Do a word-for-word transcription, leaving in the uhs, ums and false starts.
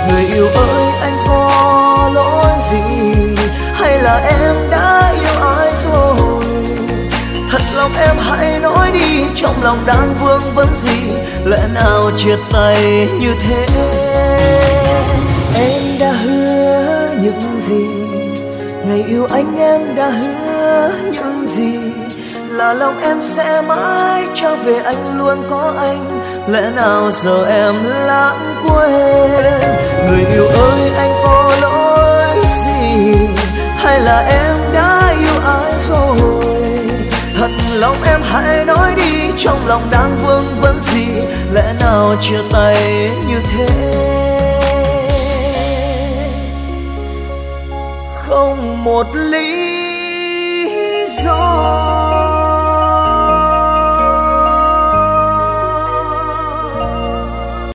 Người yêu ơi anh có lỗi gì, hay là em đã yêu ai rồi? Thật lòng em hãy nói đi, trong lòng đang vương vấn gì, lẽ nào chia tay như thế? Em đã hứa những gì, ngày yêu anh em đã hứa những gì, là lòng em sẽ mãi trao về anh, luôn có anh, lẽ nào giờ em lãng quên? Người yêu ơi anh có lỗi gì, hay là em đã yêu ai rồi? Thật lòng em hãy nói đi, trong lòng đang vương vấn gì, lẽ nào chia tay như thế? Không một lý do